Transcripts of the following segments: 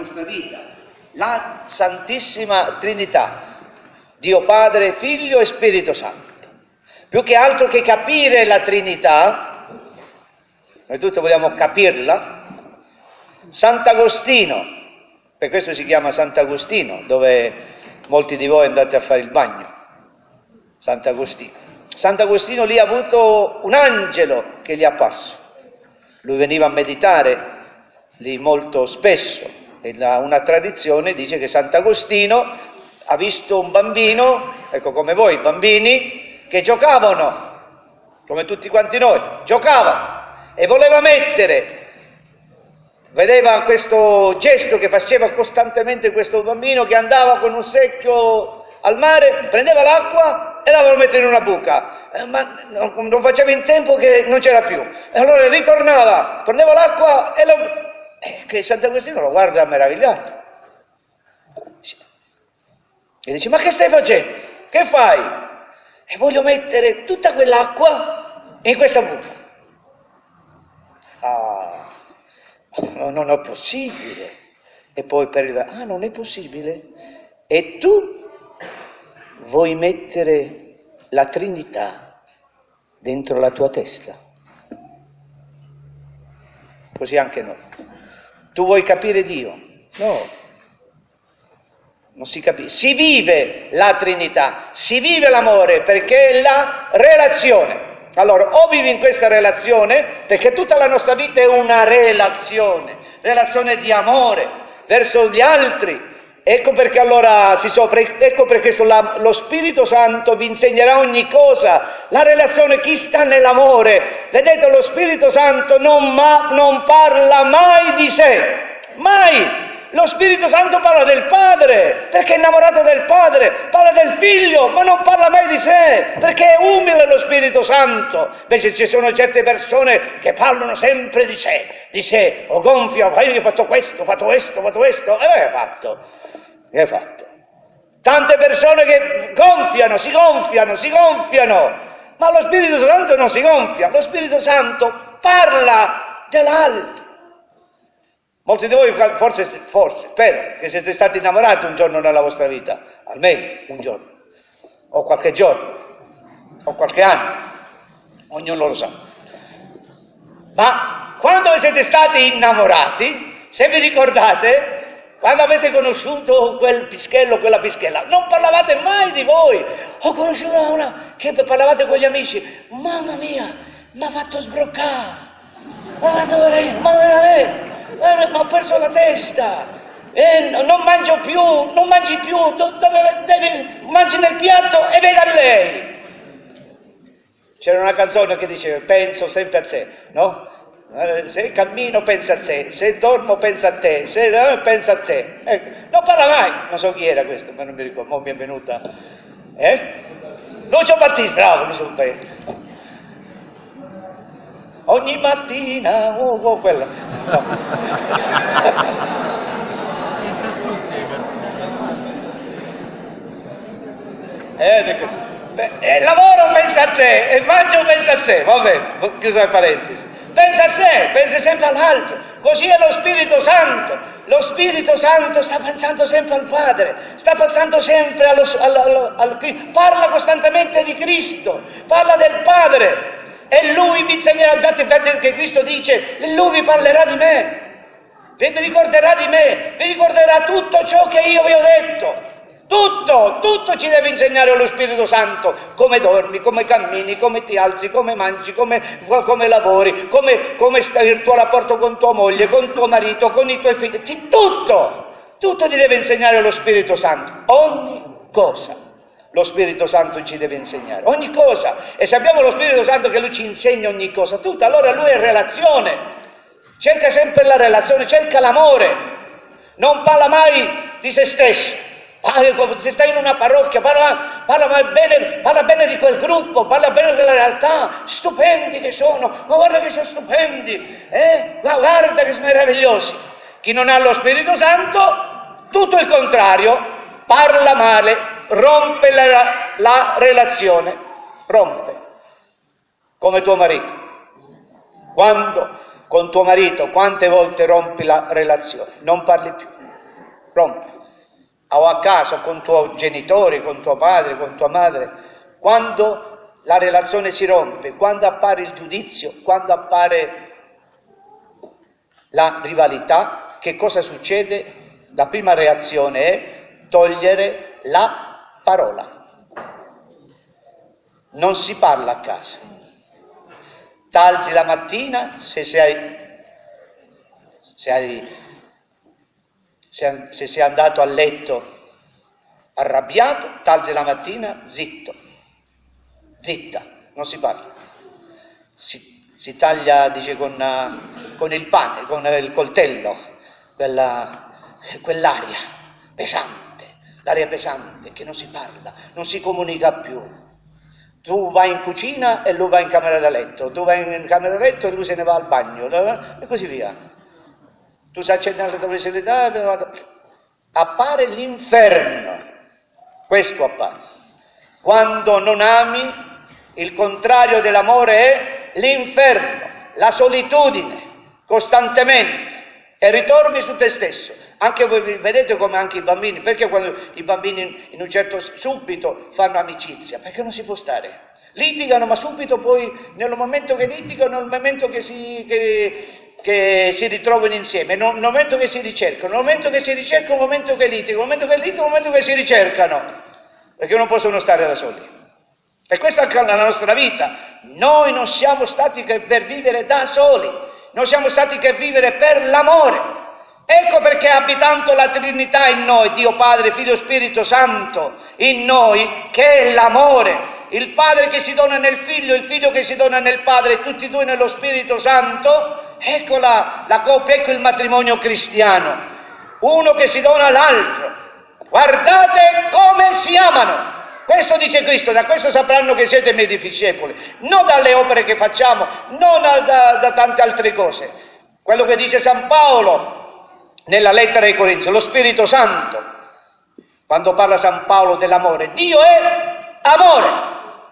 nostra vita, la Santissima Trinità, Dio Padre, Figlio e Spirito Santo. Più che altro che capire la Trinità, noi tutti vogliamo capirla. Sant'Agostino, per questo si chiama Sant'Agostino, dove molti di voi andate a fare il bagno. Sant'Agostino lì ha avuto un angelo che gli è apparso. Lui veniva a meditare lì molto spesso e una tradizione dice che Sant'Agostino ha visto un bambino, ecco come voi, bambini, che giocavano, come tutti quanti noi, giocavano e voleva vedeva questo gesto che faceva costantemente questo bambino che andava con un secchio al mare, prendeva l'acqua e la voleva mettere in una buca, ma non faceva in tempo che non c'era più, e allora ritornava, prendeva l'acqua e che Sant'Agostino lo guarda meravigliato e dice: ma che stai facendo? Che fai? E voglio mettere tutta quell'acqua in questa buca. Non è possibile. E poi non è possibile. E tu vuoi mettere la Trinità dentro la tua testa? Così anche noi. Tu vuoi capire Dio? No. Non si capisce. Si vive la Trinità, si vive l'amore perché è la relazione. Allora, o vivi in questa relazione, perché tutta la nostra vita è una relazione di amore verso gli altri. Ecco perché allora ecco per questo lo Spirito Santo vi insegnerà ogni cosa. La relazione, chi sta nell'amore, vedete, lo Spirito Santo non parla mai di sé, mai. Lo Spirito Santo parla del Padre, perché è innamorato del Padre, parla del Figlio, ma non parla mai di sé, perché è umile lo Spirito Santo. Invece ci sono certe persone che parlano sempre di sé, o gonfia, io ho fatto questo, e hai fatto. Tante persone che si gonfiano, ma lo Spirito Santo non si gonfia, lo Spirito Santo parla dell'altro. Molti di voi forse, spero che siete stati innamorati un giorno nella vostra vita, almeno un giorno, o qualche giorno, o qualche anno, ognuno lo sa. Ma quando siete stati innamorati, se vi ricordate, quando avete conosciuto quel pischello, quella pischella, non parlavate mai di voi. Ho conosciuto una che parlavate con gli amici, mamma mia, mi ha fatto sbroccare, ma veramente. Ma ho perso la testa, non mangi più, mangi nel piatto e vedi a lei. C'era una canzone che diceva: penso sempre a te, no? Se cammino pensa a te, se dormo pensa a te, se pensa a te. Non parla mai, non so chi era questo, ma non mi ricordo, mi è venuta. Lucio Battisti, bravo Lucio Battisti. Ogni mattina, quella. No. Lavoro pensa a te, e mangio pensa a te, va bene, chiusa le parentesi. Pensa a te, pensa sempre all'altro. Così è lo Spirito Santo. Lo Spirito Santo sta pensando sempre al Padre, sta pensando sempre parla costantemente di Cristo, parla del Padre. E Lui vi insegnerà, infatti che Cristo dice: Lui vi parlerà di me, vi ricorderà di me, vi ricorderà tutto ciò che io vi ho detto. Tutto ci deve insegnare lo Spirito Santo, come dormi, come cammini, come ti alzi, come mangi, come lavori, come sta il tuo rapporto con tua moglie, con tuo marito, con i tuoi figli, tutto ti deve insegnare lo Spirito Santo, ogni cosa. Lo Spirito Santo ci deve insegnare ogni cosa, e se abbiamo lo Spirito Santo che Lui ci insegna ogni cosa, tutto, allora Lui è relazione, cerca sempre la relazione, cerca l'amore, non parla mai di se stesso. Se stai in una parrocchia, parla bene di quel gruppo, parla bene della realtà, stupendi che sono, ma guarda che sono stupendi, guarda che sono meravigliosi. Chi non ha lo Spirito Santo, tutto il contrario, parla male, rompe la relazione, come tuo marito. Quando con tuo marito, quante volte rompi la relazione? Non parli più, rompe. O a casa, o con tuoi genitori, con tuo padre, con tua madre, quando la relazione si rompe, quando appare il giudizio, quando appare la rivalità, che cosa succede? La prima reazione è togliere la parola. Non si parla a casa. T'alzi la mattina, se sei andato a letto arrabbiato, t'alzi la mattina zitto, zitta, non si parla. Si taglia, dice, con il pane, con il coltello, quell'aria pesante che non si parla, non si comunica più. Tu vai in cucina e lui va in camera da letto, tu vai in camera da letto e lui se ne va al bagno, e così via. Tu sai accendere la televisione, appare l'inferno. Questo appare. Quando non ami, il contrario dell'amore è l'inferno, la solitudine, costantemente, e ritorni su te stesso. Anche voi vedete come anche i bambini, perché quando i bambini in un certo subito fanno amicizia? Perché non si può stare. Litigano, ma subito poi, nel momento che litigano, nel momento che si ritrovano insieme, nel momento che si ricercano, nel momento che si ricercano, nel momento che litigano, nel momento che litigano, nel momento che si ricercano, perché non possono stare da soli. E questa è la nostra vita. Noi non siamo stati che per vivere da soli, noi siamo stati che vivere per l'amore. Ecco perché abitando la Trinità in noi, Dio Padre, Figlio, Spirito Santo in noi, che è l'amore, il Padre che si dona nel Figlio, il Figlio che si dona nel Padre, tutti e due nello Spirito Santo, ecco la coppia, ecco il matrimonio cristiano, uno che si dona all'altro. Guardate come si amano. Questo dice Cristo, da questo sapranno che siete miei discepoli, non dalle opere che facciamo, non da tante altre cose. Quello che dice San Paolo nella lettera ai Corinzi, lo Spirito Santo, quando parla San Paolo dell'amore, Dio è amore.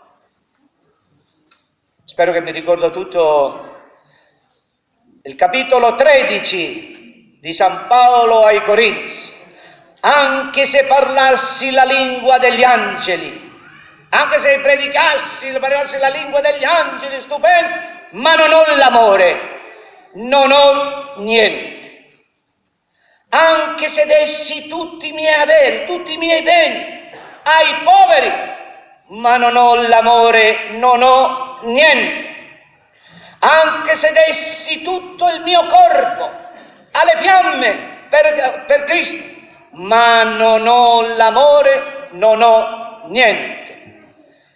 Spero che mi ricordo tutto il capitolo 13 di San Paolo ai Corinzi. Anche se parlassi la lingua degli angeli, anche se parlassi la lingua degli angeli, stupendo, ma non ho l'amore, non ho niente. Anche se dessi tutti i miei averi, tutti i miei beni ai poveri, ma non ho l'amore, non ho niente. Anche se dessi tutto il mio corpo alle fiamme per Cristo, ma non ho l'amore, non ho niente.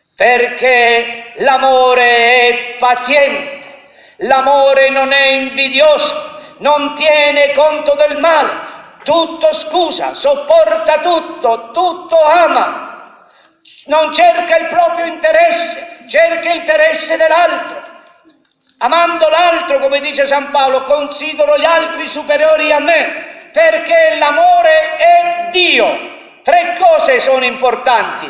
Perché l'amore è paziente, l'amore non è invidioso, non tiene conto del male, tutto scusa, sopporta tutto, tutto ama, non cerca il proprio interesse, cerca l'interesse dell'altro. Amando l'altro, come dice San Paolo, considero gli altri superiori a me, perché l'amore è Dio. 3 cose sono importanti: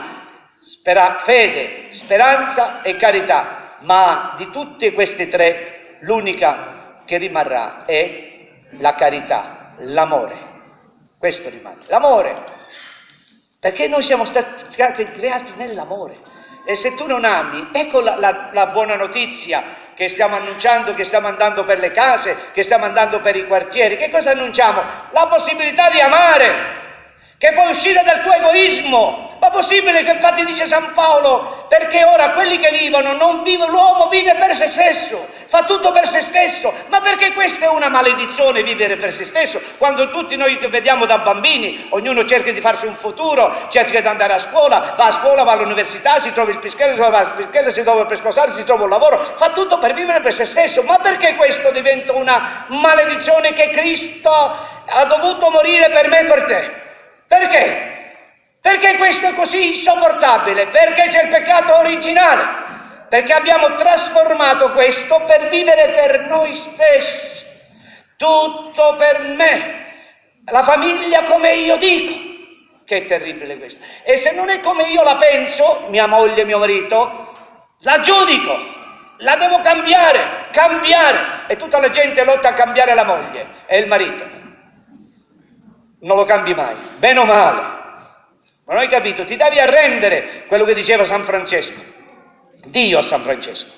fede, speranza e carità, ma di tutte queste 3 l'unica che rimarrà è la carità, l'amore. Questo rimane, l'amore, perché noi siamo stati creati nell'amore. E se tu non ami, ecco la buona notizia che stiamo annunciando, che stiamo andando per le case, che stiamo andando per i quartieri. Che cosa annunciamo? La possibilità di amare, che puoi uscire dal tuo egoismo. Ma possibile che infatti dice San Paolo, perché ora quelli che vivono non vive, l'uomo vive per se stesso, fa tutto per se stesso. Ma perché questa è una maledizione, vivere per se stesso, quando tutti noi vediamo da bambini, ognuno cerca di farsi un futuro, cerca di andare a scuola, va all'università, si trova il pischello, si trova per sposare, si trova un lavoro, fa tutto per vivere per se stesso. Ma perché questo diventa una maledizione, che Cristo ha dovuto morire per me e per te? Perché? Perché questo è così insopportabile? Perché c'è il peccato originale, perché abbiamo trasformato questo per vivere per noi stessi, tutto per me, la famiglia come io dico. Che è terribile questo. E se non è come io la penso, mia moglie, mio marito, la giudico, la devo cambiare, e tutta la gente lotta a cambiare la moglie e il marito. non lo cambi mai, bene o male. Ma non hai capito? Ti devi arrendere, quello che diceva San Francesco, Dio a San Francesco.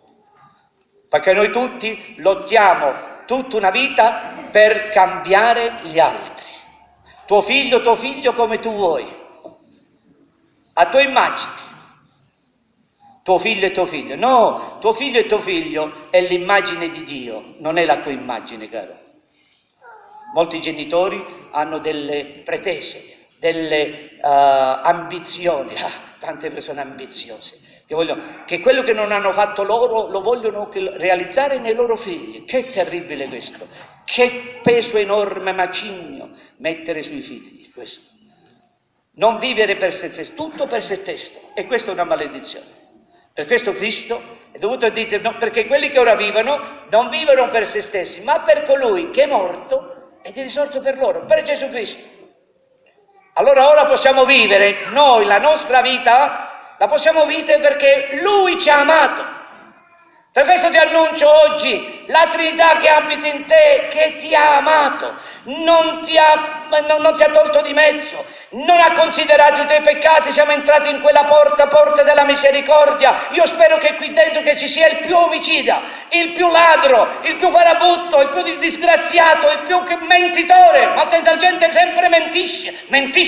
Perché noi tutti lottiamo tutta una vita per cambiare gli altri. Tuo figlio come tu vuoi, a tua immagine. Tuo figlio è tuo figlio. No, tuo figlio è l'immagine di Dio, non è la tua immagine, caro. Molti genitori hanno delle pretese, delle ambizioni, tante persone ambiziose, che quello che non hanno fatto loro lo vogliono realizzare nei loro figli. Che terribile questo, che peso enorme, macigno mettere sui figli questo. Non vivere per se stesso, tutto per se stesso, e questa è una maledizione. Per questo Cristo è dovuto dire, no, perché quelli che ora vivono non vivono per se stessi, ma per colui che è morto ed è risorto per loro, per Gesù Cristo. Allora ora possiamo vivere noi la nostra vita, la possiamo vivere perché Lui ci ha amato. Per questo ti annuncio oggi la Trinità che abita in te, che ti ha amato, non ti ha tolto di mezzo, non ha considerato i tuoi peccati. Siamo entrati in quella porta della misericordia. Io spero che qui dentro che ci sia il più omicida, il più ladro, il più farabutto, il più disgraziato, il più mentitore. Ma la gente sempre mentisce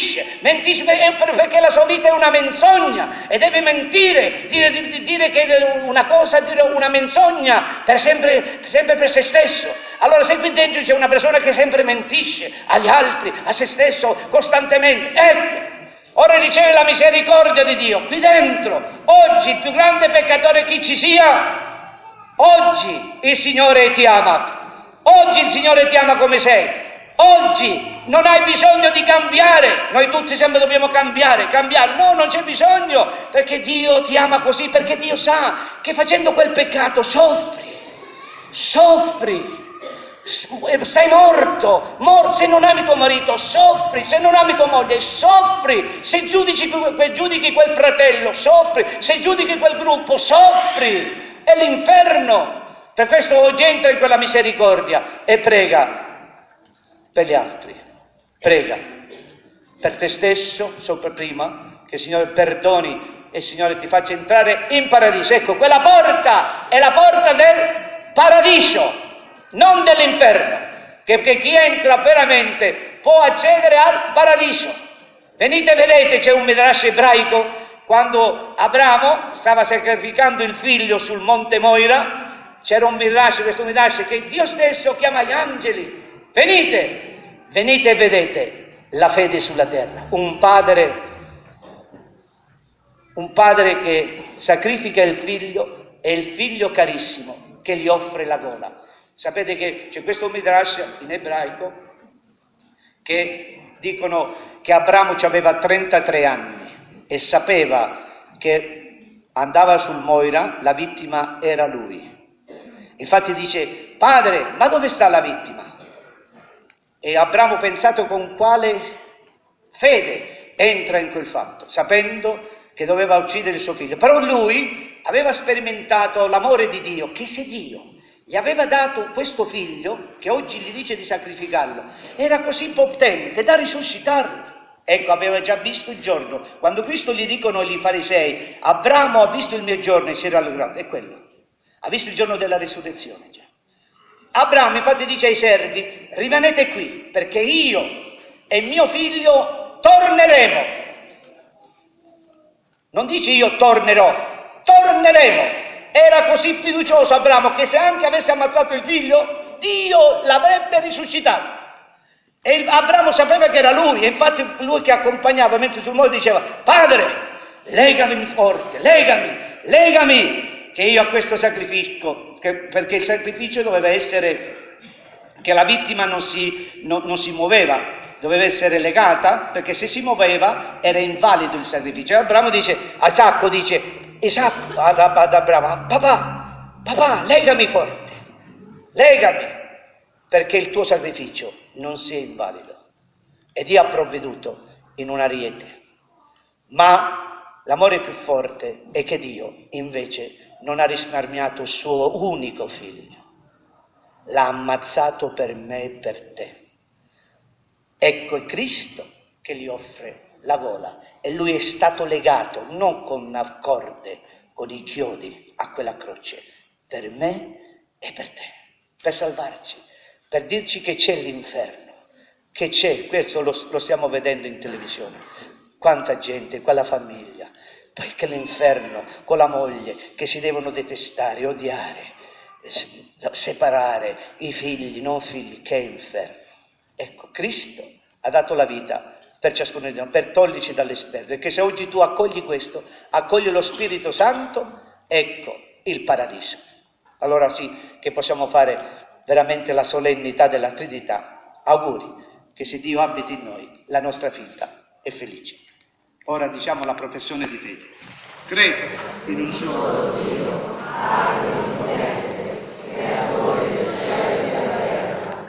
perché la sua vita è una menzogna e deve mentire, dire che è una cosa, dire una menzogna per sempre per se stesso. Allora se qui dentro c'è una persona che sempre mentisce agli altri, a se stesso, costantemente, ecco, ora riceve la misericordia di Dio qui dentro. Oggi il più grande peccatore chi ci sia, oggi il Signore ti ha amato, oggi il Signore ti ama come sei, oggi non hai bisogno di cambiare. Noi tutti sempre dobbiamo cambiare, no, non c'è bisogno, perché Dio ti ama così, perché Dio sa che facendo quel peccato soffri, stai morto, se non ami tuo marito soffri, se non ami tua moglie soffri, se giudichi quel fratello soffri, se giudichi quel gruppo soffri, è l'inferno. Per questo oggi entra in quella misericordia e prega per gli altri, prega per te stesso sopra prima, che il Signore perdoni e il Signore ti faccia entrare in paradiso. Ecco, quella porta è la porta del paradiso, non dell'inferno, perché chi entra veramente può accedere al paradiso. Venite, vedete, c'è un midrash ebraico, quando Abramo stava sacrificando il figlio sul monte Moira, c'era un midrash, questo midrash che Dio stesso chiama gli angeli. Venite e vedete la fede sulla terra, un padre che sacrifica il figlio e il figlio carissimo che gli offre la gola. Sapete che c'è questo midrash in ebraico che dicono che Abramo aveva 33 anni e sapeva che andava sul Moira, la vittima era lui. Infatti dice: padre, ma dove sta la vittima? E Abramo pensato con quale fede entra in quel fatto, sapendo che doveva uccidere il suo figlio. Però lui aveva sperimentato l'amore di Dio, che se Dio gli aveva dato questo figlio, che oggi gli dice di sacrificarlo, era così potente da risuscitarlo. Ecco, aveva già visto il giorno. Quando Cristo gli dicono gli farisei: Abramo ha visto il mio giorno e si era allegrato, è quello. Ha visto il giorno della risurrezione già. Abramo infatti dice ai servi: rimanete qui, perché io e mio figlio torneremo. Non dice io tornerò, torneremo. Era così fiducioso Abramo che se anche avesse ammazzato il figlio, Dio l'avrebbe risuscitato. E Abramo sapeva che era lui, e infatti lui che accompagnava mentre sul monte diceva: padre, legami forte, legami, che io a questo sacrificio, perché il sacrificio doveva essere che la vittima non si muoveva, doveva essere legata, perché se si muoveva era invalido il sacrificio. E Abramo dice, Isacco ad Abramo: papà, legami forte, legami, perché il tuo sacrificio non sia invalido. E Dio ha provveduto in un ariete. Ma l'amore più forte è che Dio invece non ha risparmiato il suo unico figlio, l'ha ammazzato per me e per te. Ecco è Cristo che gli offre la gola e lui è stato legato non con una corde, con i chiodi a quella croce, per me e per te, per salvarci, per dirci che c'è l'inferno, che c'è, questo lo stiamo vedendo in televisione, quanta gente, quella famiglia, perché l'inferno con la moglie che si devono detestare, odiare, separare i figli, non figli, che è inferno. Ecco, Cristo ha dato la vita per ciascuno di noi, per toglierci dalle sperde, perché se oggi tu accogli questo, accogli lo Spirito Santo, ecco il paradiso. Allora sì che possiamo fare veramente la solennità della Trinità. Auguri, che se Dio abiti in noi, la nostra vita è felice. Ora diciamo la professione di fede. Credo in un solo Dio,